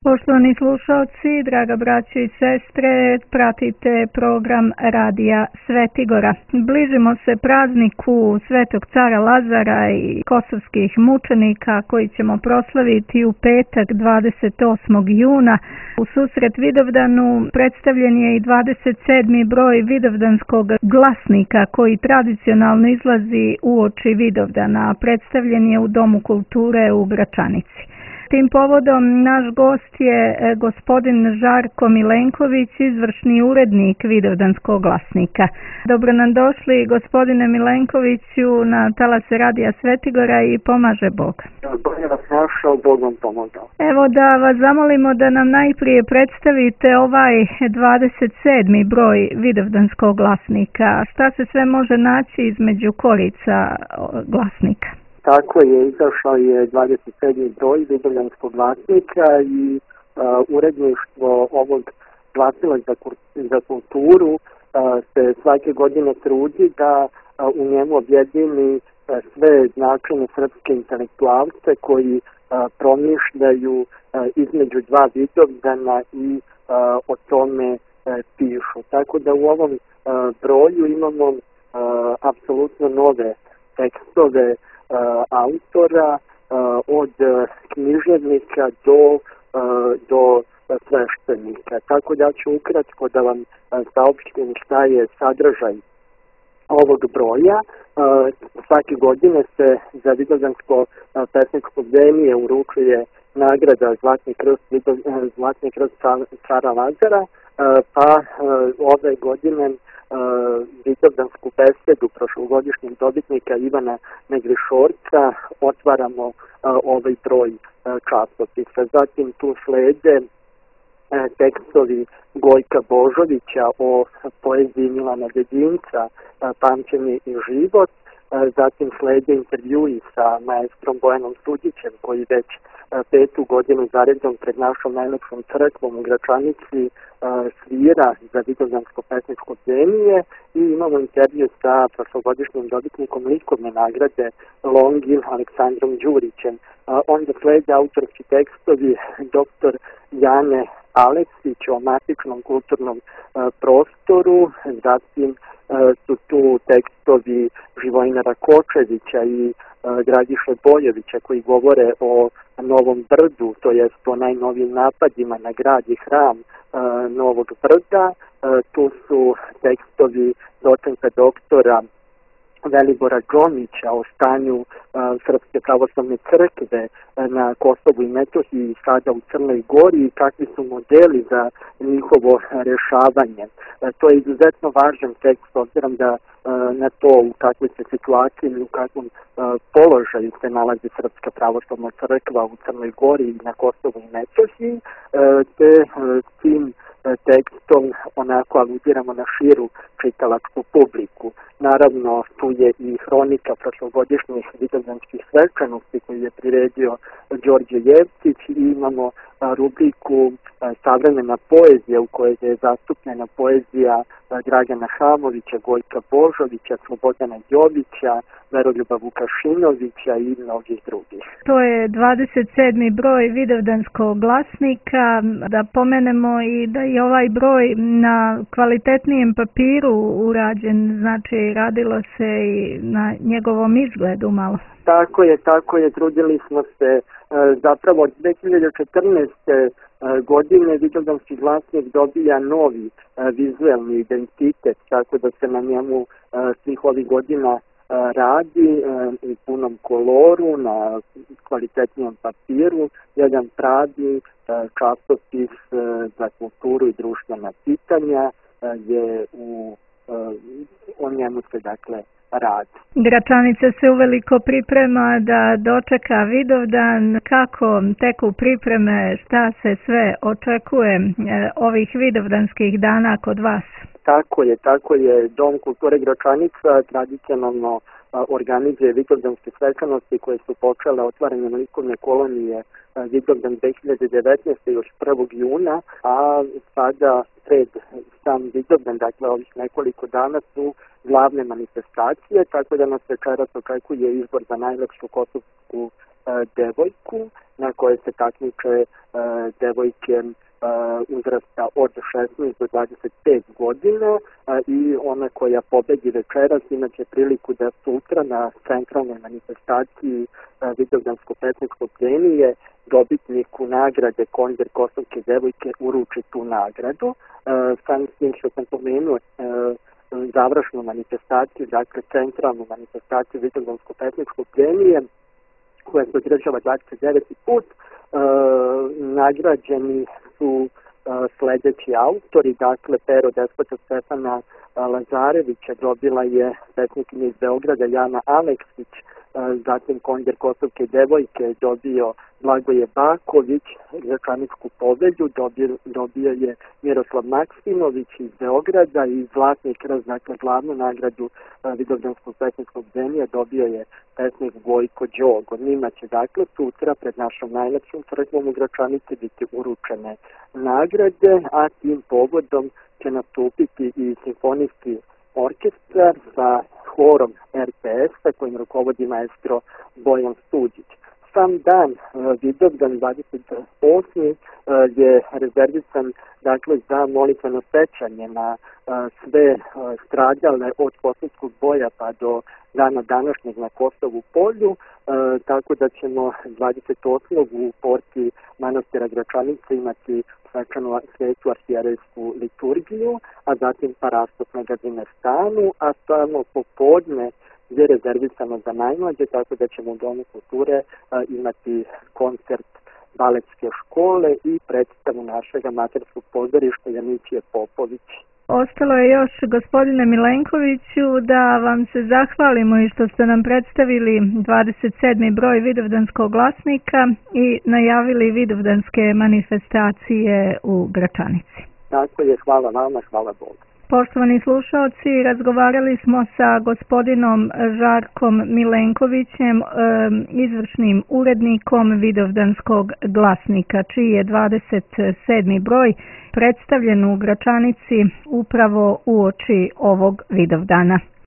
Poštovani slušalci, draga braćo i sestre, pratite program Radija Svetigora. Bližimo se prazniku Svetog cara Lazara i kosovskih mučenika koji ćemo proslaviti u petak 28. juna. U susret Vidovdanu predstavljen je i 27. broj Vidovdanskog glasnika koji tradicionalno izlazi uoči Vidovdana. Predstavljen je u Domu kulture u Gračanici. Tim povodom naš gost je gospodin Žarko Milenković, izvršni urednik Vidovdanskog glasnika. Dobro nam došli, gospodine Milenkoviću, na talase Radija Svetigora i pomaže Bog. Bolje vas našao, Bog vam pomogao. Evo da vas zamolimo da nam najprije predstavite ovaj 27. broj Vidovdanskog glasnika. Šta se sve može naći između korica glasnika? Tako je, izašao je 27. broj Vidovdanskog glasnika i uredništvo ovog glasila za kulturu se svake godine trudi da u njemu objedini sve značajne srpske intelektualce koji promišljaju između dva Vidovdana i o tome pišu. Tako da u ovom broju imamo apsolutno nove tekstove autora, od književnika do sveštenika. Tako da ću ukratko da vam saopštim šta je sadržaj ovog broja. Svake godine se za Vidovdansko pesničko bdenije uručuje nagrada Zlatni krst cara Lazara, pa ove godine Vidovdansku besedu prošlogodišnjeg dobitnika Ivana Negrišorca otvaramo ovaj broj časopisa. Zatim tu slede tekstovi Gojka Božovića o poeziji Milana Dedinca, Pamćenje i život. Zatim slede intervjui sa maestrom Bojanom Sudićem koji već 5. godinu zaredom pred našom najlepšom crkvom u Gračanici svira za Vidovdansko pesničko bdenije i imamo intervju sa prošlogodišnjim dobitnikom likovne nagrade Longin Aleksandrom Đurićem. Onda slede autorski tekstovi dr. Jane Aleksić o matičnom kulturnom prostoru, zatim su tu tekstovi Živojina Rakočevića i Dragiše Bojovića koji govore o Novom Brdu, to jest o najnovijim napadima na grad i hram Novog Brda. Tu su tekstovi docenta doktora Velibora Džomića o stanju Srpske pravoslavne crkve na Kosovu i Metohiji i sada u Crnoj Gori i kakvi su modeli za njihovo rešavanje. To je izuzetno važan tekst, obzirom da na to u kakvoj se situaciji i u kakvom položaju se nalazi Srpska pravoslavna crkva u Crnoj Gori i na Kosovu i Metohiji, te tim tekstom onako aludiramo na širu čitalačku publiku. Naravno, tu je i hronika prošlogodišnjih vidovdanskih svečanosti koju je priredio Đorđe Jevtić i imamo rubriku Savremena poezija u kojoj je zastupljena poezija Dragana Hamovića, Gojka Božovića, Slobodana Jovića, Veroljuba Vukašinovića i mnogih drugih. To je 27. broj Vidovdanskog glasnika. Da pomenemo i da je ovaj broj na kvalitetnijem papiru urađen, znači radilo se i na njegovom izgledu malo. Tako je, trudili smo se zapravo od 2014. godine Vidovdanski glasnik dobija novi vizuelni identitet, tako da se na njemu svih ovih godina radi u punom koloru, na kvalitetnijem papiru, jedan pravi časopis za kulturu i društvena pitanja je o njemu se dakle radi. Gračanica se uveliko priprema da dočeka Vidovdan. Kako teku pripreme, šta se sve očekuje ovih vidovdanskih dana kod vas? Tako je. Dom kulture Gračanica tradicionalno organizuje vidovdanske svečanosti koje su počele otvaranjem likovne kolonije Vidovdan 2019. još 1. juna, a sada pred sam Vidovdan, dakle ovih nekoliko dana su glavne manifestacije, tako da nas večeras očekuje izbor za najlepšu kosovsku devojku na kojoj se takmiče devojke uzrasta od 16 do 25 godina i ona koja pobedi večeras imaće priliku da sutra na centralnoj manifestaciji Vidovdansko-petničkog premije dobitniku nagrade Konjer Kosovke devojke uruči tu nagradu. Sam s tim što sam pomenuo završnu manifestaciju, dakle centralnu manifestaciju Vidovdansko-petničkog premije koja se održava 29. put, nagrađeni su sledeći autori, dakle Pero Despota Stefana Lazarevića dobila je pesnikinja iz Beograda Jana Aleksić, zatim Konjer Kosovke devojke dobio Blagoje Baković, Gračaničku povelju dobio je Miroslav Maksimović iz Beograda i Zlatni krst, dakle glavnu nagradu Vidovdanskog pesničkog premija dobio je pesnik Gojko Đogo. Njima će dakle sutra pred našom najlepšom crkvom u Gračanici biti uručene nagrade, a tim povodom će nastupiti i simfonijski orkestar sa horom RTS-a kojim rukovodi maestro Bojan Stuđić. Sam dan Vidovdan 28. je rezervisan dakle za molitveno sećanje na sve stradale od Kosovskog boja pa do dana današnjeg na Kosovu polju, tako da ćemo 28. u porti manastira Gračanice imati svečanu svetu arhijerejsku liturgiju, a zatim parastop na Gazinestanu, a samo popodne je rezervisano za najmlađe, tako da ćemo u Domu kulture imati koncert baletske škole i predstavu našeg amaterskog pozorišta Janićije Popović. Ostalo je još, gospodine Milenkoviću, da vam se zahvalimo i što ste nam predstavili 27. broj Vidovdanskog glasnika i najavili vidovdanske manifestacije u Gračanici. Tako je, hvala vama, hvala Bogu. Poštovani slušaoci, razgovarali smo sa gospodinom Žarkom Milenkovićem, izvršnim urednikom Vidovdanskog glasnika, čiji je 27. broj predstavljen u Gračanici upravo uoči ovog Vidovdana.